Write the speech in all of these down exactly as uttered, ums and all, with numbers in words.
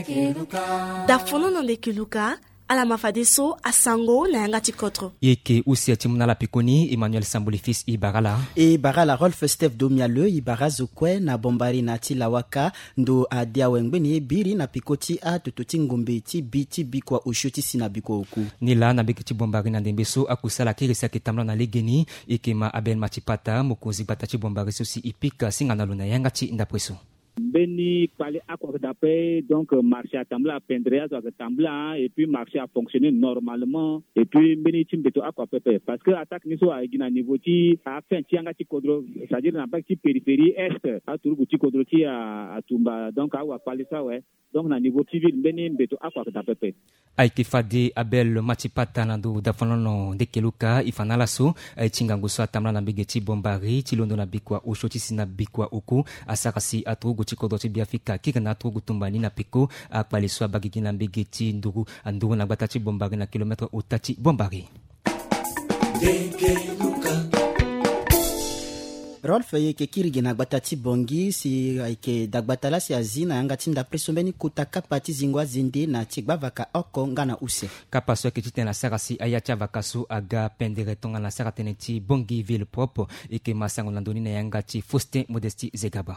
dafono na ndekeluka ala mafadeso asango na yanga tikotro yeke usia timuna la pikoni Emmanuel Sambuli fils Ibarala e Barala Rolf Steph Domiale Ibarazo kwe na bombari na tilawaka ndo adia wengbeni biri na pikoti a tutoti ngombe ti biti bikwa ushoti sina biko oku nila na bikiti bombari na ndembeso akusala kirisa kitamla na legeni ikema Abel Matipata mukozi batachi bombari sosi ipika singa na luna yanga ti ndapreso Beni palais à quoi d'après donc marché à Tambla Pendrea à Tambla et puis marché a fonctionné normalement et puis Beni tim beto à quoi pepe parce que attaque niso a gina niveau ti a fait tianga ti kodro c'est-à-dire na partie périphérie est à Tourou ti kodro ti à Tumba donc à wa palais ça ouais donc na niveau civil Beni beto à quoi d'après aiki fade Abel Matipata na do dafonono ndekeluka ifanala so aitinga ngoso atamla na begeti bombari tilondo na bikwa ushoti sina bikwa uku asakasi atugo chikodoti biafika kika na atugo tumbani na piko akpaliswa bagigi na begeti ndugu anduru na batachi bombari na kilometre utati bombari ndekeluka Rolf yeke kirige na batati bongi si aike dagbatala si azina yanga tinda presombeni kutaka pati zingwa zinde na tigbavaka oko ngana use kapaso ke titena sarasi ayacha vakasu aga pendere tonga na sarateneti bongi ville propre ike masango landoni na yanga ti Faustin Modesti Zegaba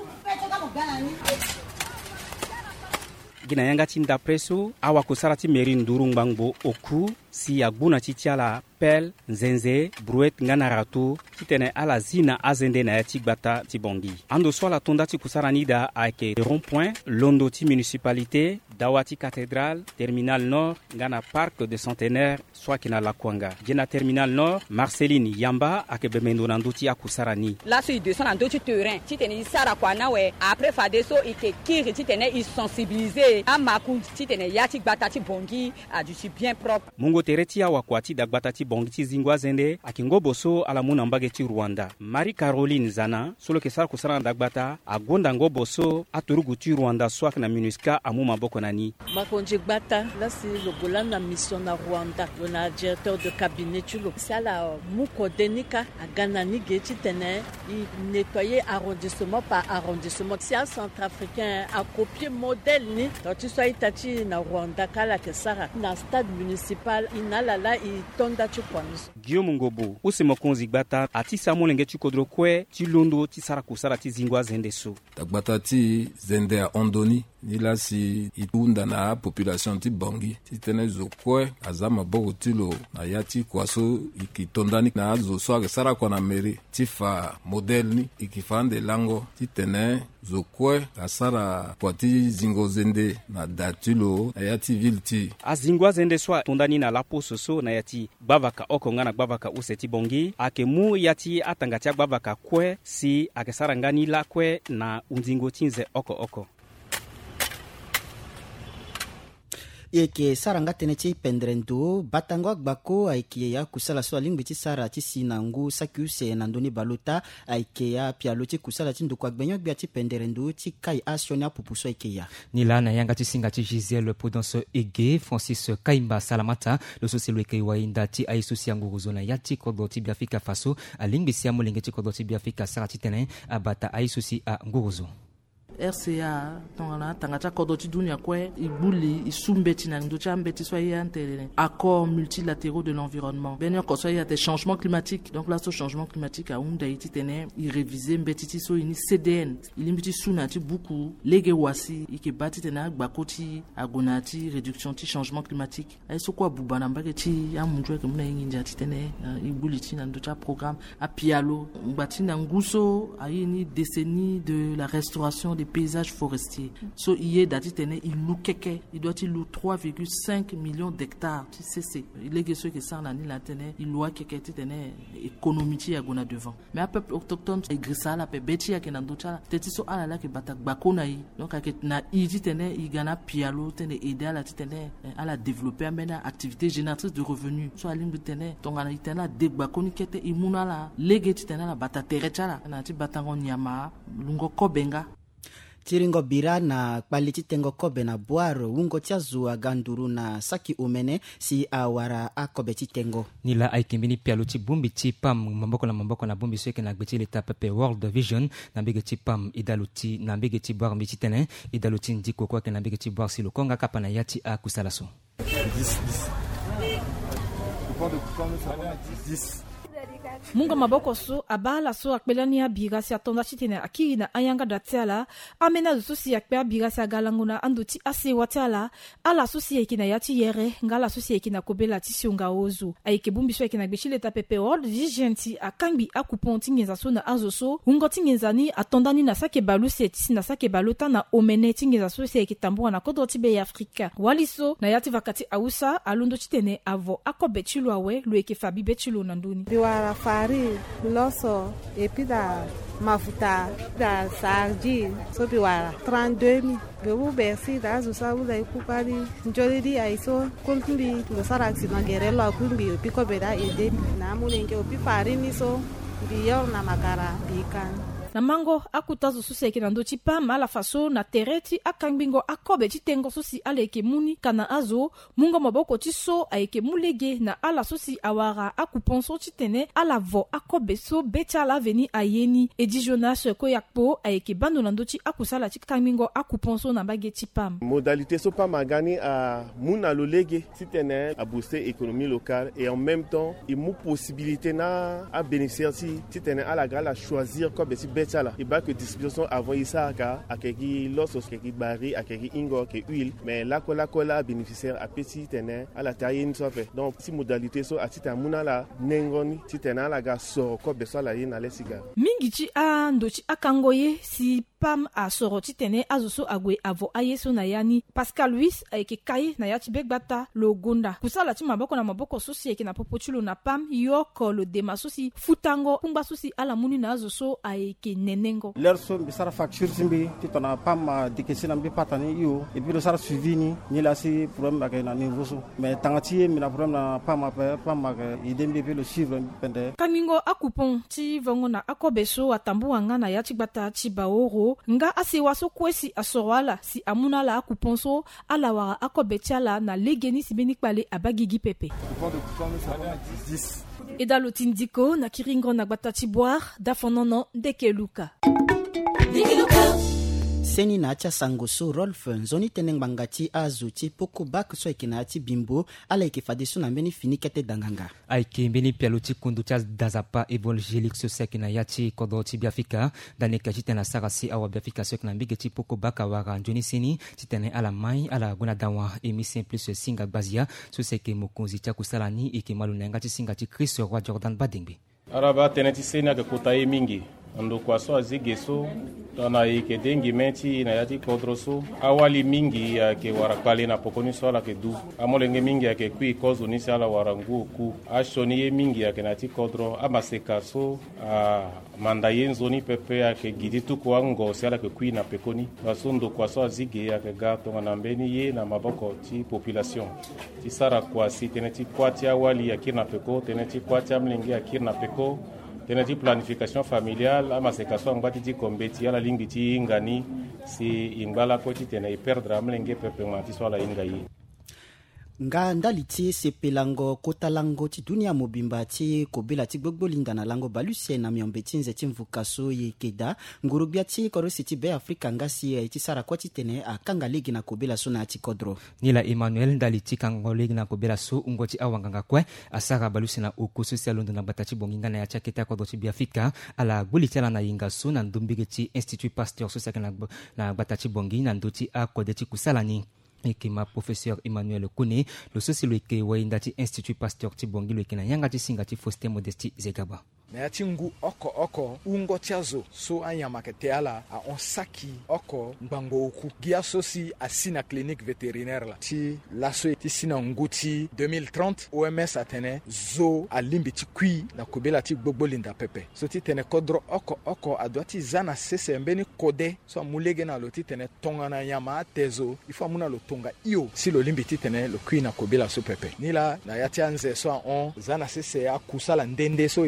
gina yanga tinda preso awa kusarati meri nduru ngbango oku si agbuna titiala pel nzenze brouette ngana rato titene ala zina azende na yati gbata tibongi ando swala tonda ti kusaranida ake rond point londo ti municipalité dawati cathédrale terminal nord ngana parc de centenaire soit kina la kwanga gena terminal nord Marceline Yamba ake bemendo na ndoti akusarani là sur deux cents na ndoti terrain titene sara kwa nawe après fadeso ite kiri titene i sensibiliser amaku titene yati gbata tibongi a du bien propre mungo tereti awa kwati dagbata ti bongi ti zingwa zende akingo boso ala muna mbage ti Rwanda Marie Caroline Zana solo ke sara kusara dagbata agonda ngo boso aturugu ti Rwanda swak na MINUSCA amu maboko nani Makonje Gbata là c'est le golan na mission na Rwanda on a directeur de cabinet chulo ça la muko denika aganani geti tene i nettoyer arrondissement par arrondissement c'est un centrafricain a copier modèle ni tu sois itati na Rwanda kala ke sara na stade municipal inalala i tonda chukwanzo Guillaume Ngobo usimo konzi Gbata ati samolenge chukodro kwe ti londo ti sara kusara ti zingwa zende so Gbata ti zende a ondoni nila si itunda na population ti bongi ti tene zo kwe azama bogo tilo na yati kwaso ikitondani na zo so sara kwa na meri ti fa model ni ikifande lango ti tene zo kwe asara kwa ti zingo zende na datilo na yati ville ti azingwa zende so tondani na lapo soso na yati bavaka oko ngana bavaka useti bongi ake mu yati atanga ti bavaka kwe si ake sara ngani la kwe na unzingo tinze oko oko eke saranga teneti pendrendo batango gbako aike ya kusala so lingbi ti sara ti sinangu sakiuse na ndoni balota aike ya pialo ti kusala ti ndoko agbenyo gbi ti pendrendo ti kai action ya pupuso aike ya nila na yanga ti singa ti Gisèle Prudence Ege Francis Kaimba Salamata lo so selo eke wainda ti aisosi nguruzo na yati kodo ti Biafrika Faso alingbi si amolenge ti kodo ti Biafrika sara ti tenen abata aisosi a nguruzo R C A tongana tangata kodoti dunia kwe ibuli isumbeti na ndocha mbeti soye antele accords multilatéraux de l'environnement benyo ko soye des changements climatiques donc là ce changement climatique a unda iti tene i réviser mbeti ti so ini C D N ilimbiti suna ti buku lege wasi ike bati tene gbakoti agonati réduction ti changement climatique ay so kwa bubana mbake ti amunjwe ke muna yinja ti tene ibuli ti na ndocha programme a pialo mbati na nguso ayini décennie de la restauration des paysages forestiers. So iye dati tene ilu keke, il doit ilu trois virgule cinq millions d'hectares. Tu sais c'est il est ce que ça na ni la tene ilu keke ti tene économie ti agona devant. Mais un peuple autochtone e grisa la pe beti ya kenando cha teti so ala la ke batak bakona yi. Donc aket na i ti tene igana pialo tene aider la ti tene à la développer amena activité génératrice de revenus. So alimbi tene tongana itena de bakoni kete imuna la lege ti tene la bata terecha la na ti batango nyama lungo kobenga Tiringo bira na kpali titengo kobe na boaro ungo tiazu aganduru na saki umene si awara akobe titengo. Nila aikimbini pialu ti bumbi ti pam mamboko na mamboko na bumbi sweke na gbeti leta pepe World Vision na bege ti pam idaluti na bege ti boar mbi tene idaluti ndiko kwa ke na bege ti boar si lo konga kapa na yati a kusalaso. Munga maboko so abala so akbelani ya biga si atonda chitene akiri na ayanga datiala amena susi akbea biga si agalanguna anduti ase watiala ala susi ekina yati yere ngala susi ekina kobela tisiunga ozu aike bumbi so ekina gbechile ta pepe World Vision ti akambi akuponti ngeza so na azoso ungoti ngezani atondani na sake balu si etisi na sake balota na omene tingeza so si ekitambua na kodo tibe ya Afrika waliso na yati vakati ausa alundo chitene avo akobe chilu awe lu eke fabi bechilu nanduni biwara fari loso epi da mafuta da sarji so biwara trente-deux mille bebu bersi da azusa ula ikukari njolidi aiso kultumbi lo saraksi na gerelo akumbi epi kobeda ede na mulenge opi fari niso biyor na makara bikan na mango akutazo susi eke na ndoti pa mala faso na tereti akambingo akobe titengo susi aleke muni kana azo mungo maboko tiso aeke mulege na ala susi awara akuponso titene ala vo akobe so becha la veni ayeni edi Jonas koyakpo aeke bando na ndoti akusala tikambingo akuponso na bageti pam modalité so pa magani a muna lolege titene a booster économie locale et en même temps il mou possibilité na a bénéficier si titene ala gala choisir kobe si betala et ba que distribution avant isa ka akeki losos keki bari akeki ingo ke huile mais la kola kola bénéficiaire a petit tene ala tayin so fait donc si modalité so atita muna la nengoni titena la ga so ko beso la yin ale siga mingichi a ndochi akangoye si pam a soroti tene azoso agwe avo ayeso na yani Pascal Luis aike kai na yati begbata lo gonda kusala ti maboko na maboko sosi eke na popochulo na pam yoko lo dema sosi futango pumba sosi ala muni na azoso aike nenengo lerso bisara facture simbi titona pam dikesina mbi patani yo et puis le sara suivi ni ni la si problème avec na niveau so mais tangati mi na problème na pam pam avec idembe pe le suivre pende kamingo akupon ti vongo na akobeso atambu anga na yati gbata ti baoro nga asewa so kwesi asorwala si amuna la akuponso ala wara akobetiala na legeni sibeni kpale abagigi pepe edalo tindiko na kiringo na gbata boire dafonono dekeluka seni na acha sangoso Rolf nzoni teneng bangati azuti poko bak so ekina ati bimbo ala ekefadiso na mbeni finikete danganga aike mbeni pialuti kundu tia dazapa evangelique so sekina yati kodoti biafika daneka jitena sarasi awa biafika so ekina mbigeti poko bak awara njoni seni titene ala mai ala guna dawa emission plus singa bazia so seke mokonzi tia kusalani eke malunenga ti singa ti Chris Roi Jordan Badingbe araba teneti seni ake kotaye mingi ando kwa so azigeso tana ike dengi menti na yati kodroso awali mingi ya ke warakale na pokoni sola ke du amolenge mingi ya ke kui kozo ni sala warangu ku ashoni ye mingi ya ke na ti kodro amaseka so a mandaye nzoni pepe ya ke gidi tu kwa ngo sala ke kui na pekoni basundo kwa so azige ya ke gato na mbeni ye na maboko ti population ti sara kwa si teneti kwa ti awali ya kirna peko teneti kwa ti amlenge ya kirna peko teneti planification familiale ama sekaso ngati ti kombeti ala lingi ti ngani si ingala ko ti tene perdre amlenge pepe ngati so ala ingai nga ndali ti sepelango kota lango ti dunia mobimba ti kobela ti gbogbo linda na lango baluse na miombe ti nze ti mvuka so ye keda ngurubia ti korosi ti be afrika nga si ti sara kwa ti tene akanga legi na kobela so na ti kodro nila Emmanuel ndali ti kango legi na kobela so ungo ti awanganga kwe asara baluse na oko social londo na bata ti bonginga na ya ti keta kodro ti biafika ala gbuli ti ala na yinga so na ndombege ti Institut Pasteur so seke na, na bata ti bongi na ndo ti akode ti kusalani eke ma professeur Emmanuel Kone lo sosilo eke wainda ti Institut Pasteur ti bongi lo eke na yanga ti singa ti Faustin Modesti Zegaba na yati ngu oko oko ungo tiazo so anyama ke teala a on saki oko mbango oku gia sosi asina clinique vétérinaire la ti laso ti sina nguti deux mille trente O M S atene zo alimbi ti kui na kobela ti gbogbo linda pepe so ti tene kodro oko oko adwati zana sese mbeni kode so mulege na lo ti tene tonga na yama tezo ifo muna lo tonga iyo si lo limbi ti tene lo kui na kobela so pepe nila na yati anze so on zana sese ya kusala ndende so ilimbi ti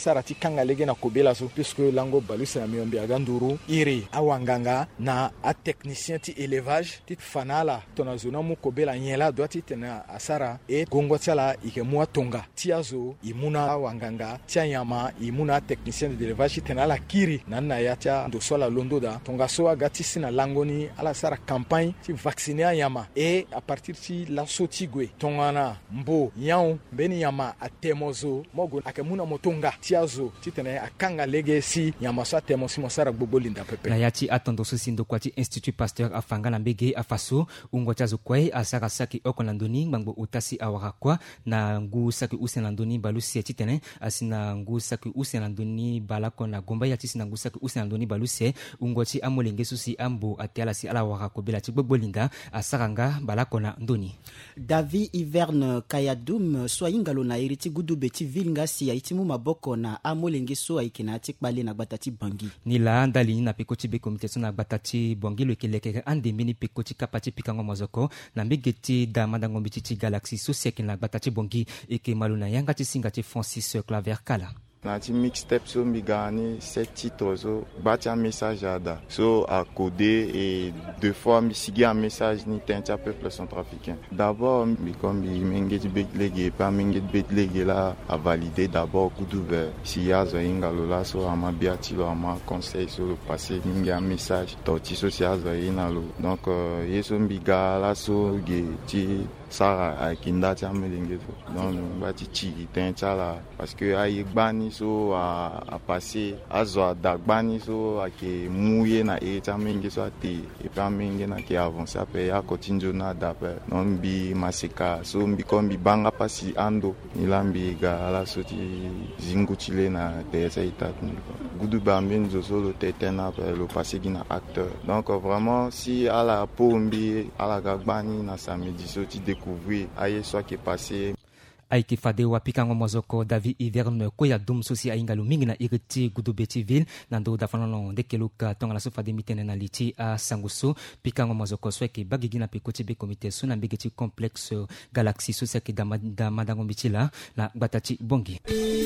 sara ti kanga lege na kobela so puisque lango balusi na miombi aganduru iri awanganga na a technicien ti élevage ti fanala tona zona mu kobela nyela doit ti tena asara e gongo tiala ike mua tonga tiazo imuna awanganga tia nyama imuna technicien d'élevage tena la kiri nanna ya tia ndo sola londo da tonga so agati sina langoni ala sara campagne ti vacciner yama et à partir ti la sotigwe tongana mbo nyao beni yama atemozo mogo akemuna motonga tiazo ti tena akanga lege si yama sa temosi mosara gbobolinda pepe na yati atondo sosindo kwati Institut Pasteur afanga na mbege afaso ungo chazo kwai asaka saki okolandoni ngbango utasi awarakwa na ngu saki usenandoni balusi titene asina ngu saki usenandoni balako na gomba yati sina ngu saki usenandoni balusi ungo chi amolenge susi ambo atiala si ala warakwa bela chi gbobolinda asaranga balako na ndoni. David Iverne Kayadum soyingalo na iriti gudu beti vilnga si aitimu maboko na amolenge so aikena tikbale na batati bangi nila ndali na pekoti be komite na batati bangi lekeleke ande mini pekoti kapati pikango mazoko na mbegeti da madango mbiti galaxy sosiek na batati bangi eke maluna yanga ti singa ti Francis Claver Kala na ti mixtape so mi gagné sept titres so bati un message ada so à coder et deux fois mi sigi un message ni tenta peuple centrafricain d'abord mi comme mi mengeti betlege pas mengeti betlege là à valider d'abord kudube si yazo ingalo la so ama biati lo ama conseil sur le passé mingi un message toti so si yazo inalo donc euh, yeso mbiga la so ge ti Sara a kinda ti amelenge so donc bati chi tenta la parce que ayi gbani so a, a passé azo a dagbani so a ke mouye na e tamenge so ate e pa menge na ke avancer après ya continue na d'après non bi maseka so mbi kombi banga pasi ando nilambi ga ala so ti zingutile na tesa itat ni gudu ba mbenzo so lo tetena après le passé gina acteur donc vraiment si ala pombi ala gagbani na samedi so ti découvrir aye so qui est passé aiki fade wa pikango mozoko David Iverne koya dum sosi aingalu mingi na iriti gudubeti ville nando dafanono dekeluka tonga la sofa de mitene na liti a sangusu pikango mozoko sweki bagigi na pikoti be komite suna mbegeti complexe galaxy soseki da madango mitila na batati bongi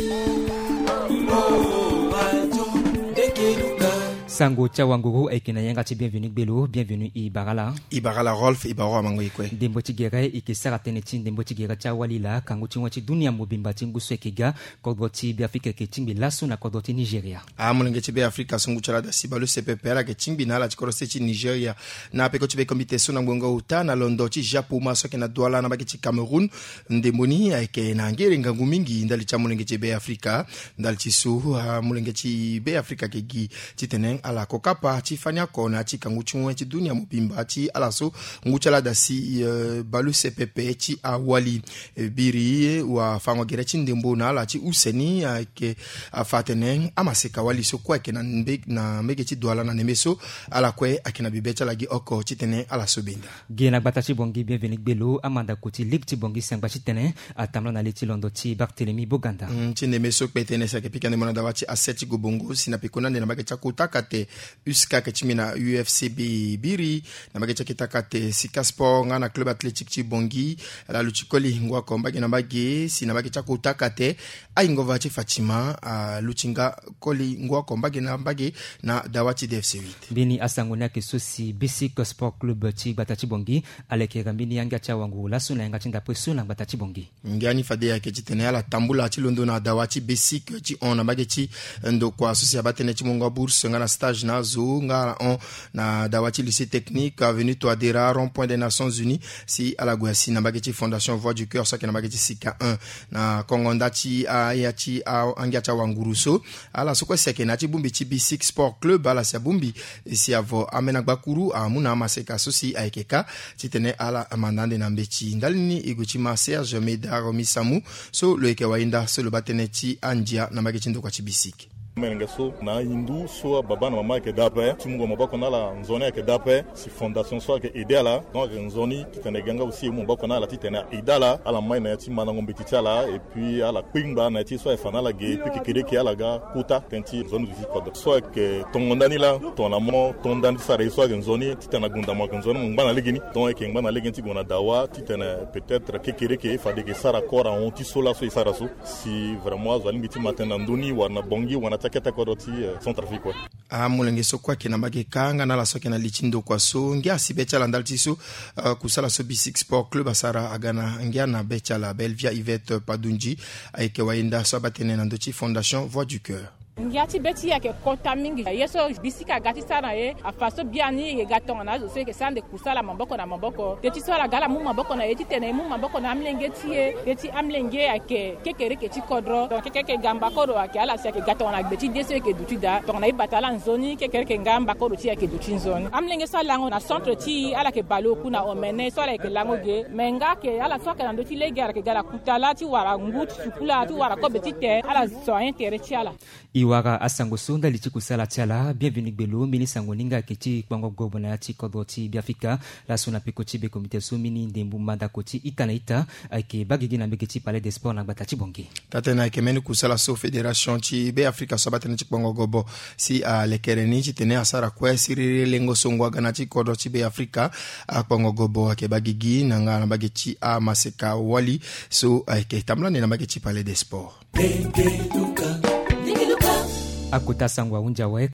Sango Chawanguru aikina yanga ti bienvenue belo bienvenue i Barala i Barala Rolf i Baro amango ikwe dembo ti gere ike saratene ti dembo ti gere chawalila kangu ti wati dunia mobimba ti ngusu ekiga kodro ti bi Afrika ke timbi laso na kodro ti Nigeria a mulenge ti bi Afrika sungu chala da sibalu sepepera ke timbi na la ti kodro ti Nigeria na peko ti be komite so na ngonga uta na londo ti Japon ma so ke na douala na ba ti Cameroun ndembo ni aike na ngere ngangu mingi ndali cha mulenge ti be Afrika ndali ti su mulenge ti be Afrika ke gi ti tenen ala kokapa ti fanya kona ti kangu ti wen ti dunia mobimba ti ala so nguchala da si uh, balu cpp ti awali e, biri wa fango gere ti ndembo na ala ti useni uh, ke afatenen amaseka wali so kwa ke na mbe na mege ti douala na nemeso ala kwe akina bibecha lagi oko ti tenen ala so benda gena gbata ti bongi bienvenue belo amanda koti lig ti bongi sangba ti tenen atamla na leti londo ti Barthélemy Boganda mm, ti nemeso pe tenen sa ke pikane mona da wati aseti go bongo sina pekona na mage cha kutakate uska ke chimina U F C B biri na mage cha kitakate Sika Sport ngana club athletic ti bongi la luchikoli ngwa komba ke na mage sina mage cha kutakate aingo ti Fatima a luchinga koli ngwa komba ke na mage na dawati D F C huit bini asangona ke sosi Basic Sport Club ti gbata ti bongi aleke rambini yanga cha wangu la suna yanga tinda presso na gbata ti bongi ngani fade ya ke titene ala tambula ti londo na dawati Basic ti on na mage ti ndo kwa sosi abatene ti monga bourse ngana stage na zo ngara on na dawati lycée technique avenue Toadera rond point des Nations Unies si ala gwasi na mage ti fondation Voix du Cœur so ke na mage ti Sika un na kongonda ti a ya ti a anga cha wanguruso ala so ko seke na ti bumbi ti Basic Sport Club ala sa bumbi si avo amena gbakuru amuna maseka sosi aikeka ti tene ala amandande na mbeti ndalini iguchi ma Serge Medar Misamu so lo eke wainda so lo batene ti andia na mage ti ndo kwa ti Basic Menengeso na hindu so baba na mama ke dape timungo mabako na la nzoni ke dape si fondation so ke idela donc nzoni titeneganga aussi mo bako na la titena idala ala mai na ti mana ngombe titala et puis ala kwingba na ti so e fanala ge puis ke kede ke ala ga kuta tenti zone du code so ke tongondani la ton amo ton dan sa re so ke nzoni titena gunda mo nzoni mo bana legini donc ke ngba na legini ti gona dawa titena peut-être ke kede ke fa de ke sara kora on ti so la so sara so si vraiment azali ngiti matena ndoni wana bongi wana taketa kodoti centrafrique quoi a mulenge so kwa kina mage kanga na la so kina lichindo kwa so ngia sibecha la ndaltiso uh, kusala so B six Sport Club asara agana ngia na becha la Belvia Yvette Padunji aike wainda so batene na ndochi Fondation Voix du Cœur. Ngati beti yake kota mingi yeso bisika gati sana ye afaso biani ye gaton na zo se ke sande kusala mamboko na mamboko teti so la gala mu mamboko na yeti tene mu mamboko na amlenge tie teti amlenge yake kekere ke ti kodro donc keke gamba kodo ake ala se ke gaton na beti deso ke dutuda donc na ibatala nzoni kekere ke gamba kodo ti yake dutin zone amlenge so lango na centre ti ala ke balo kuna omene so la ke lango ge menga ke ala so ke na ndoti legara ke gala kutala ti wara nguti sukula ti wara ko beti te ala so intere ti ala iwaka asango sonda lichi kusala tiala bienvenue belo mini sango ninga kiti kwango gobo na ti kodoti biafika la sona pekoti be comité sumini ndembu manda koti itana ita ake bagigi na bekiti palais des sports na batati bongi tatena ke meni kusala so fédération ti be afrika so batene ti kwango gobo si a lekereni ti tene asara kwa sirire lengo songwa gana ti kodoti be afrika a kwango gobo ake bagigi na nga na bagiti a maseka wali so ake tamla na bagiti palais des sports akota sangwa unja we